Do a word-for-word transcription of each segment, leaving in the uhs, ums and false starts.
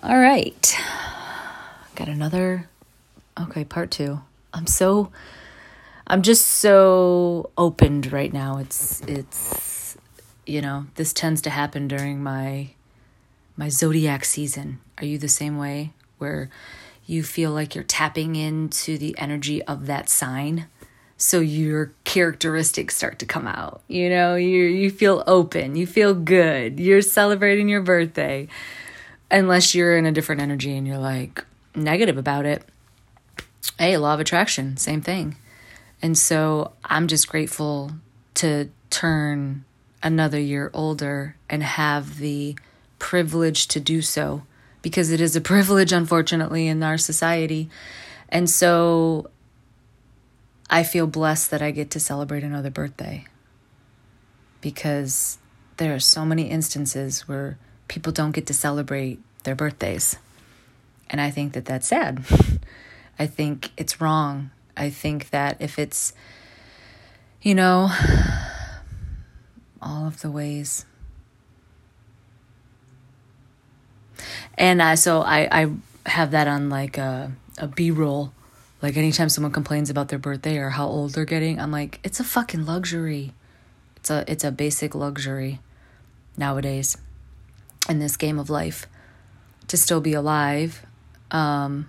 All right. Got another, okay, part two. I'm so, I'm just so opened right now. It's, it's, you know, this tends to happen during my, my zodiac season. Are you the same way where you feel like you're tapping into the energy of that sign? So your characteristics start to come out. You know, you you feel open, you feel good, you're celebrating your birthday. Unless you're in a different energy and you're like negative about it. Hey, law of attraction, same thing. And so I'm just grateful to turn another year older and have the privilege to do so, because it is a privilege, unfortunately, in our society. And so I feel blessed that I get to celebrate another birthday, because there are so many instances where people don't get to celebrate their birthdays. And I think that that's sad. I think it's wrong. I think that if it's, you know, all of the ways. And I, so I, I have that on like a, a B-roll. Like anytime someone complains about their birthday or how old they're getting, I'm like, it's a fucking luxury. It's a it's a basic luxury nowadays in this game of life to still be alive. Um,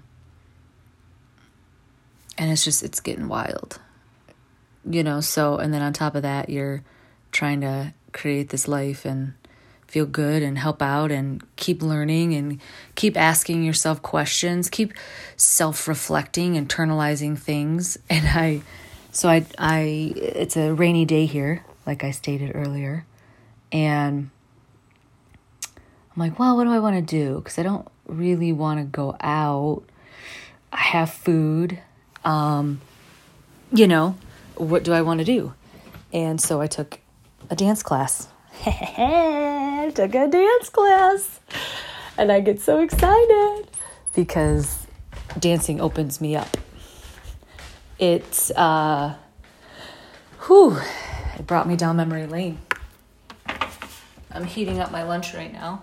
and it's just, it's getting wild. You know, so, and then on top of that, you're trying to create this life and feel good and help out and keep learning and keep asking yourself questions, keep self-reflecting, internalizing things. And I, so I, I, it's a rainy day here, like I stated earlier. And I'm like, well, what do I want to do? Because I don't really want to go out. I have food. Um, you know, what do I want to do? And so I took a dance class. I took a dance class and I get so excited because dancing opens me up. It's, uh, whew, it brought me down memory lane. I'm heating up my lunch right now.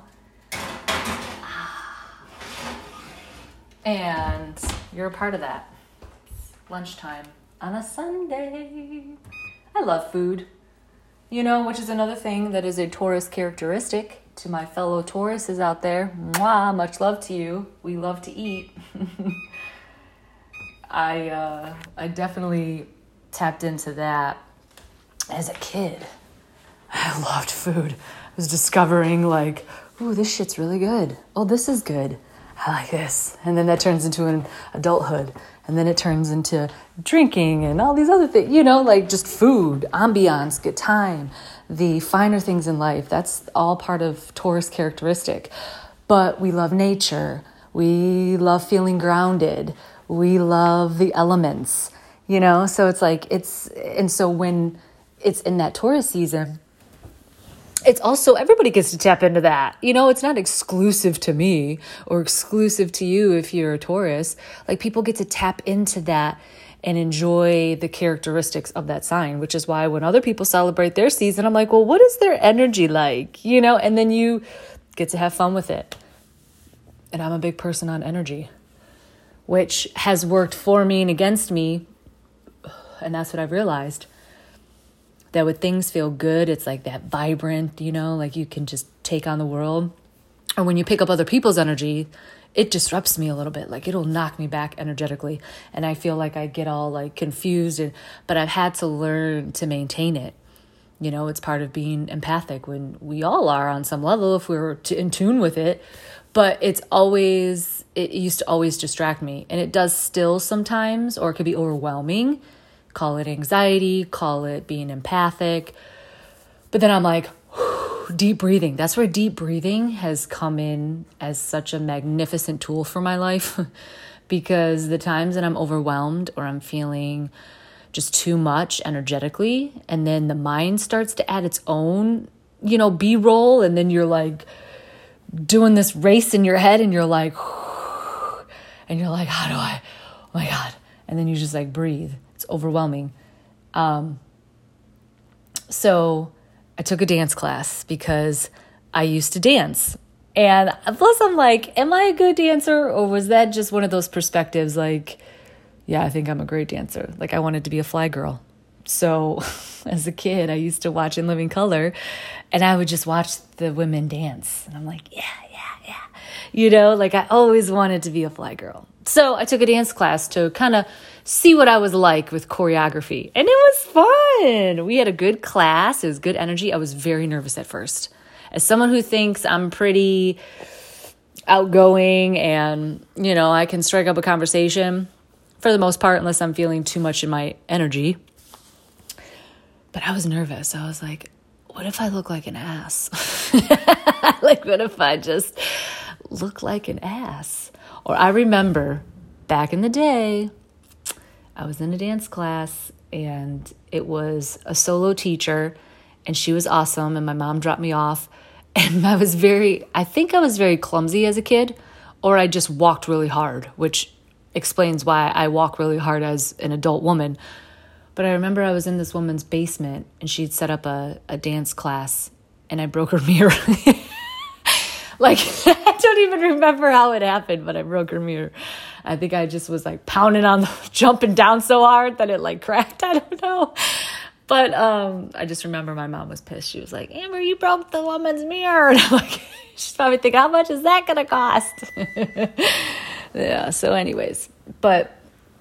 And you're a part of that. It's lunchtime on a Sunday. I love food. You know, which is another thing that is a Taurus characteristic. To my fellow Tauruses out there, mwah, much love to you. We love to eat. I uh, I definitely tapped into that as a kid. I loved food. I was discovering like, ooh, this shit's really good. Oh, this is good. I like this. And then that turns into an adulthood. And then it turns into drinking and all these other things, you know, like just food, ambiance, good time, the finer things in life. That's all part of Taurus characteristic. But we love nature. We love feeling grounded. We love the elements, you know, so it's like it's, and so when it's in that Taurus season, it's also, everybody gets to tap into that. You know, it's not exclusive to me or exclusive to you if you're a Taurus. Like people get to tap into that and enjoy the characteristics of that sign, which is why when other people celebrate their season, I'm like, well, what is their energy like? You know, and then you get to have fun with it. And I'm a big person on energy, which has worked for me and against me. And that's what I've realized. That when things feel good, it's like that vibrant, you know, like you can just take on the world. Or when you pick up other people's energy, it disrupts me a little bit. Like it'll knock me back energetically. And I feel like I get all like confused. And, but I've had to learn to maintain it. You know, it's part of being empathic when we all are on some level if we're in tune with it. But it's always, it used to always distract me. And it does still sometimes, or it could be overwhelming. Call it anxiety, call it being empathic. But then I'm like, whew, deep breathing. That's where deep breathing has come in as such a magnificent tool for my life. Because the times that I'm overwhelmed or I'm feeling just too much energetically, and then the mind starts to add its own, you know, B-roll, and then you're like doing this race in your head, and you're like, whew, and you're like, how do I, oh my God. And then you just like breathe. It's overwhelming. Um, so I took a dance class because I used to dance And plus I'm like, am I a good dancer? Or was that just one of those perspectives like, yeah, I think I'm a great dancer. Like I wanted to be a fly girl. So as a kid, I used to watch In Living Color and I would just watch the women dance. And I'm like, yeah, yeah, yeah. You know, like I always wanted to be a fly girl. So I took a dance class to kind of see what I was like with choreography. And it was fun. We had a good class. It was good energy. I was very nervous at first. As someone who thinks I'm pretty outgoing and, you know, I can strike up a conversation for the most part, unless I'm feeling too much in my energy. But I was nervous. I was like, what if I look like an ass? Like, what if I just look like an ass? Or I remember back in the day, I was in a dance class and it was a solo teacher and she was awesome and my mom dropped me off and I was very, I think I was very clumsy as a kid, or I just walked really hard, which explains why I walk really hard as an adult woman. But I remember I was in this woman's basement and she'd set up a, a dance class and I broke her mirror. Like, I don't even remember how it happened, but I broke her mirror. I think I just was like pounding on the, jumping down so hard that it like cracked. I don't know. But um, I just remember my mom was pissed. She was like, Amber, you broke the woman's mirror. And I'm like, she's probably thinking, how much is that going to cost? Yeah, so anyways. But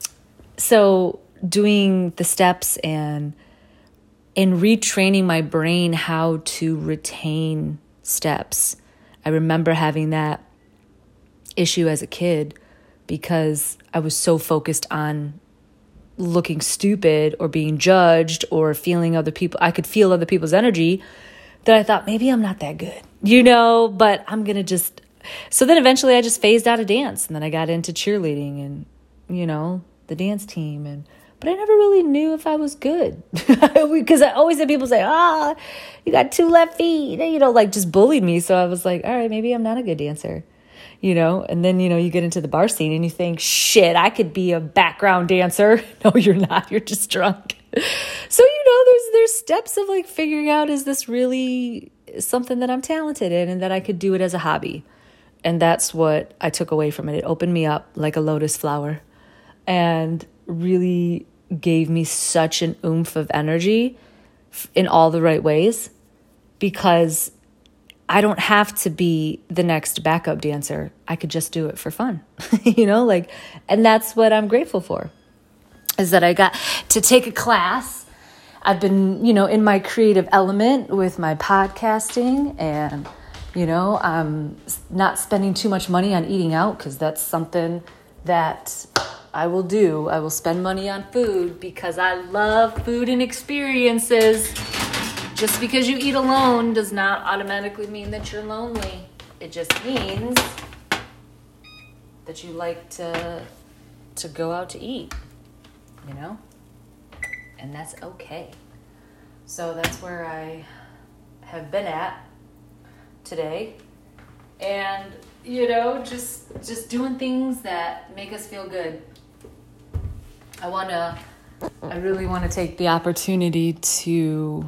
so doing the steps and, and retraining my brain how to retain steps. I remember having that issue as a kid because I was so focused on looking stupid or being judged or feeling other people. I could feel other people's energy that I thought maybe I'm not that good, you know, but I'm going to just, so then eventually I just phased out of dance and then I got into cheerleading and, you know, the dance team. And, but I never really knew if I was good because I always had people say, ah, you got two left feet, you know, like just bullied me. So I was like, all right, maybe I'm not a good dancer. You know, and then, you know, you get into the bar scene and you think, shit, I could be a background dancer. No, you're not. You're just drunk. So, you know, there's there's steps of like figuring out, is this really something that I'm talented in and that I could do it as a hobby? And that's what I took away from it. It opened me up like a lotus flower and really gave me such an oomph of energy in all the right ways because I don't have to be the next backup dancer. I could just do it for fun, you know, like, and that's what I'm grateful for, is that I got to take a class. I've been, you know, in my creative element with my podcasting and, you know, I'm not spending too much money on eating out because that's something that I will do. I will spend money on food because I love food and experiences. Just because you eat alone does not automatically mean that you're lonely. It just means that you like to to go out to eat, you know? And that's okay. So that's where I have been at today. And, you know, just just doing things that make us feel good. I want to I really want to take the opportunity to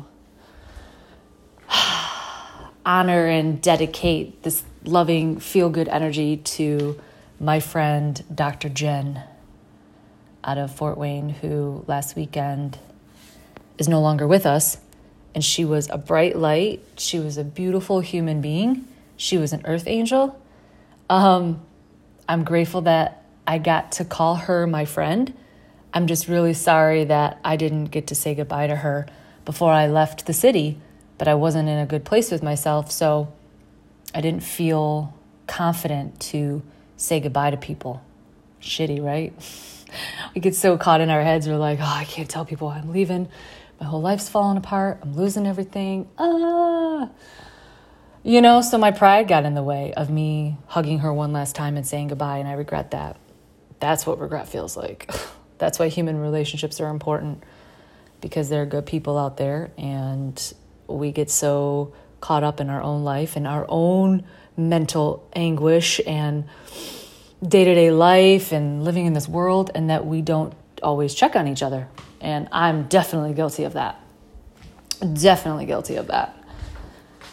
honor and dedicate this loving, feel-good energy to my friend, Doctor Jen, out of Fort Wayne, who last weekend is no longer with us. And she was a bright light. She was a beautiful human being. She was an earth angel. Um, I'm grateful that I got to call her my friend. I'm just really sorry that I didn't get to say goodbye to her before I left the city. But I wasn't in a good place with myself, so I didn't feel confident to say goodbye to people. Shitty, right? We get so caught in our heads, we're like, oh, I can't tell people I'm leaving. My whole life's falling apart. I'm losing everything. Ah. You know, so my pride got in the way of me hugging her one last time and saying goodbye, and I regret that. That's what regret feels like. That's why human relationships are important, because there are good people out there, and we get so caught up in our own life and our own mental anguish and day-to-day life and living in this world, and that we don't always check on each other. And I'm definitely guilty of that. Definitely guilty of that.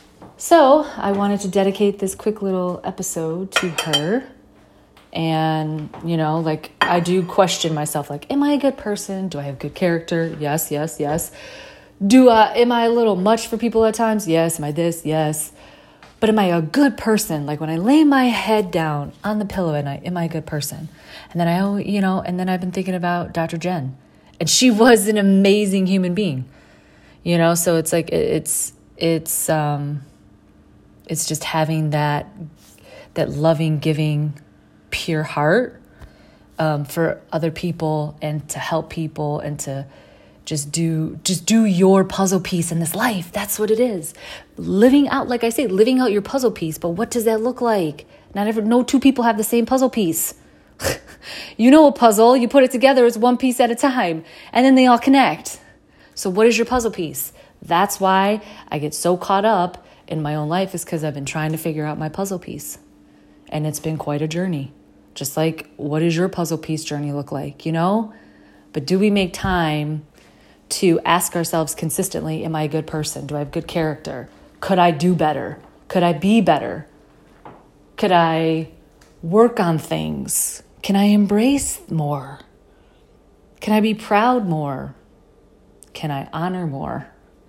So I wanted to dedicate this quick little episode to her. And, you know, like I do question myself, like, am I a good person? Do I have good character? Yes, yes, yes. Do I, am I a little much for people at times? Yes. Am I this? Yes. But am I a good person? Like when I lay my head down on the pillow at night, am I a good person? And then I, you know, and then I've been thinking about Doctor Jen, and she was an amazing human being, you know? So it's like, it's, it's, um, it's just having that, that loving, giving, pure heart, um, for other people and to help people and to just do, just do your puzzle piece in this life. That's what it is. Living out, like I say, living out your puzzle piece. But what does that look like? Not ever, no two people have the same puzzle piece. You know, a puzzle, you put it together, it's one piece at a time, and then they all connect. So what is your puzzle piece? That's why I get so caught up in my own life, is because I've been trying to figure out my puzzle piece. And it's been quite a journey. Just like, what does your puzzle piece journey look like, you know? But do we make time to ask ourselves consistently, am I a good person? Do I have good character? Could I do better? Could I be better? Could I work on things? Can I embrace more? Can I be proud more? Can I honor more?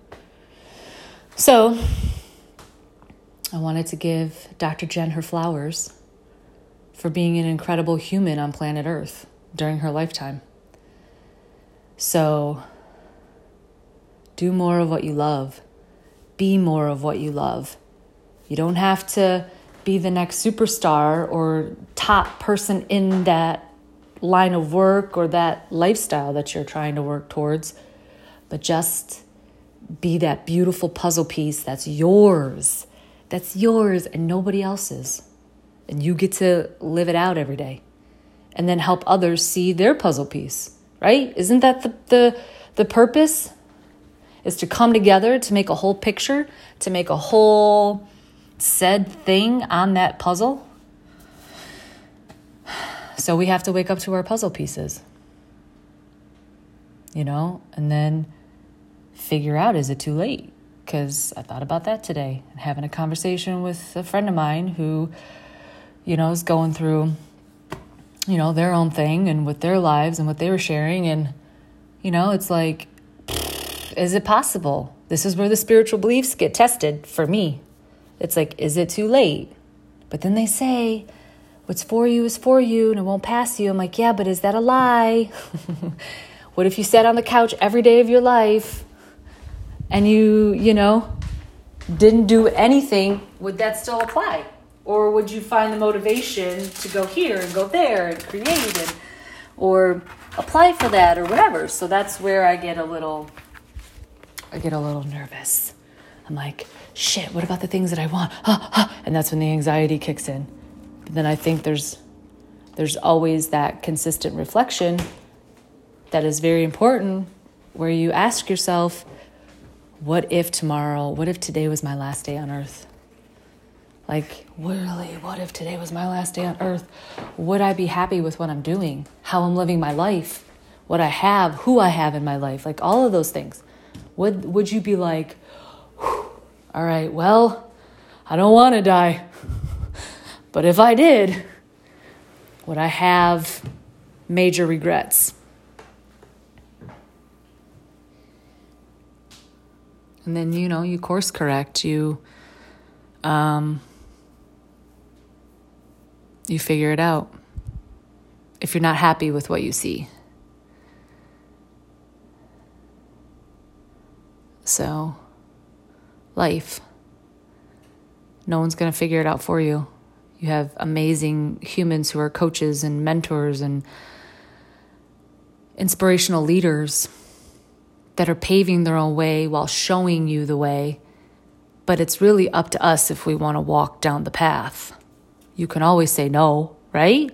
So I wanted to give Doctor Jen her flowers for being an incredible human on planet Earth during her lifetime. So do more of what you love. Be more of what you love. You don't have to be the next superstar or top person in that line of work or that lifestyle that you're trying to work towards, but just be that beautiful puzzle piece that's yours. That's yours and nobody else's. And you get to live it out every day and then help others see their puzzle piece, right? Isn't that the, the, the purpose? Is to come together to make a whole picture, to make a whole said thing on that puzzle. So we have to wake up to our puzzle pieces, you know, and then figure out, is it too late? Because I thought about that today and having a conversation with a friend of mine who, you know, is going through, you know, their own thing and with their lives and what they were sharing. And, you know, it's like, is it possible? This is where the spiritual beliefs get tested for me. It's like, is it too late? But then they say, what's for you is for you and it won't pass you. I'm like, yeah, but is that a lie? What if you sat on the couch every day of your life and you, you know, didn't do anything? Would that still apply? Or would you find the motivation to go here and go there and create and, or apply for that or whatever? So that's where I get a little, I get a little nervous. I'm like, shit, what about the things that I want? Ah, ah. And that's when the anxiety kicks in. But then I think there's, there's always that consistent reflection that is very important, where you ask yourself, what if tomorrow, what if today was my last day on earth? Like, really, what if today was my last day on earth? Would I be happy with what I'm doing, how I'm living my life, what I have, who I have in my life, like all of those things? Would, would you be like, all right, well, I don't want to die, but if I did, would I have major regrets? And then, you know, you course correct, you, um, you figure it out if you're not happy with what you see. So, life. No one's going to figure it out for you. You have amazing humans who are coaches and mentors and inspirational leaders that are paving their own way while showing you the way. But it's really up to us if we want to walk down the path. You can always say no, right?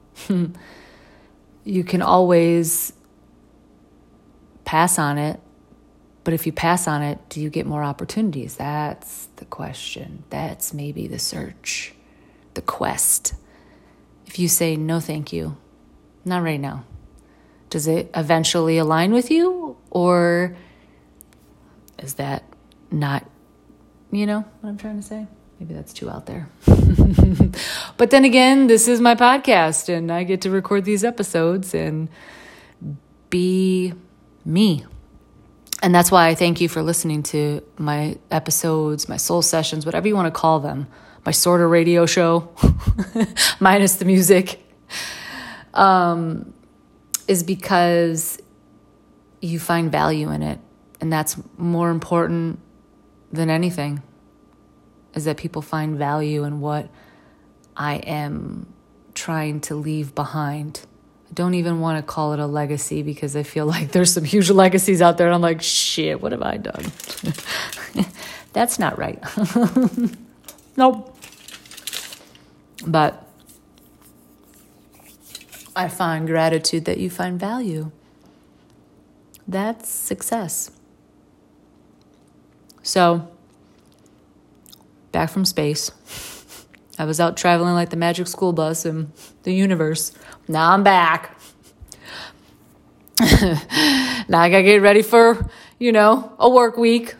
You can always pass on it. But if you pass on it, do you get more opportunities? That's the question. That's maybe the search, the quest. If you say, no, thank you, not right now, does it eventually align with you? Or is that not You know what I'm trying to say? Maybe that's too out there. But then again, this is my podcast and I get to record these episodes and be me. And that's why I thank you for listening to my episodes, my soul sessions, whatever you want to call them. My sort of radio show, minus the music, um, is because you find value in it. And that's more important than anything, is that people find value in what I am trying to leave behind. I don't even want to call it a legacy because I feel like there's some huge legacies out there and I'm like, shit, what have I done? That's not right. Nope. But I find gratitude that you find value. That's success. So, back from space. I was out traveling like the magic school bus in the universe. Now I'm back. Now I gotta get ready for, you know, a work week.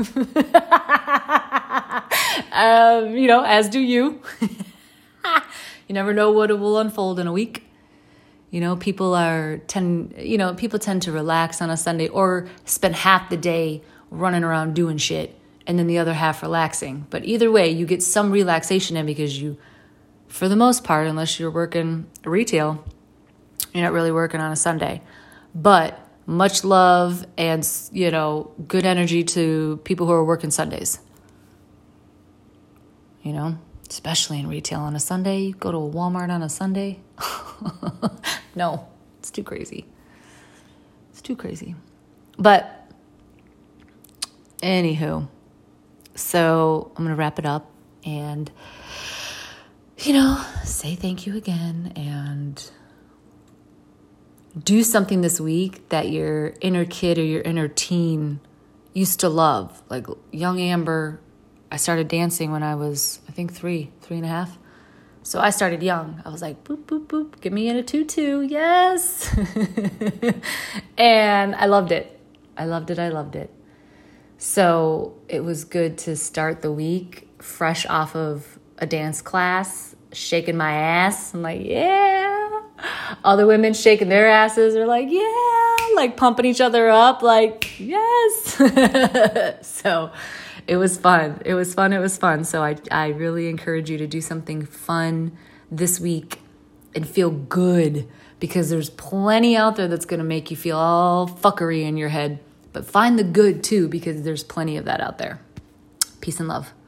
um, you know, as do you. You never know what it will unfold in a week. You know, people are tend, you know, people tend to relax on a Sunday or spend half the day running around doing shit and then the other half relaxing. But either way, you get some relaxation in because you, for the most part, unless you're working retail, you're not really working on a Sunday. But much love and, you know, good energy to people who are working Sundays. You know, especially in retail on a Sunday. You go to a Walmart on a Sunday. No, it's too crazy. It's too crazy. But anywho, so I'm going to wrap it up and, you know, say thank you again and do something this week that your inner kid or your inner teen used to love. Like young Amber, I started dancing when I was, I think, three, three and a half. So I started young. I was like, boop, boop, boop, get me in a tutu, yes. And I loved it. I loved it, I loved it. So it was good to start the week fresh off of a dance class, shaking my ass. I'm like, yeah. Other women shaking their asses are like, yeah, like pumping each other up, like, yes. So it was fun. It was fun. It was fun. So I, I really encourage you to do something fun this week and feel good because there's plenty out there that's going to make you feel all fuckery in your head. But find the good too because there's plenty of that out there. Peace and love.